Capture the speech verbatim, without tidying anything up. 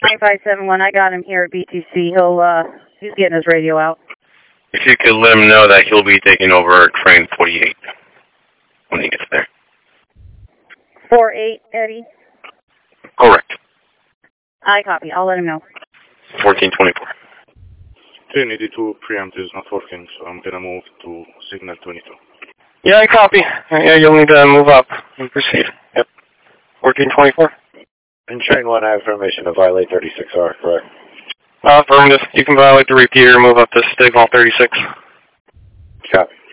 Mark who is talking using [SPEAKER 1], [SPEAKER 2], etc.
[SPEAKER 1] nine five seven one, I got him here at B T C. He'll, uh, he's getting his radio out.
[SPEAKER 2] If you could let him know that he'll be taking over train forty-eight when he gets there.
[SPEAKER 1] four eight, Eddie?
[SPEAKER 2] Correct.
[SPEAKER 1] I copy. I'll let him know.
[SPEAKER 2] fourteen twenty-four.
[SPEAKER 3] Train eighty-two preempt is not working, so I'm gonna move to signal twenty-two.
[SPEAKER 2] Yeah, I copy. Yeah, you'll need to move up and proceed. Yep. fourteen twenty-four.
[SPEAKER 4] And train one, I have permission to violate thirty-six R, correct?
[SPEAKER 2] Uh, affirmative. You can violate the repeater and move up to Stigval thirty-six.
[SPEAKER 4] Copy.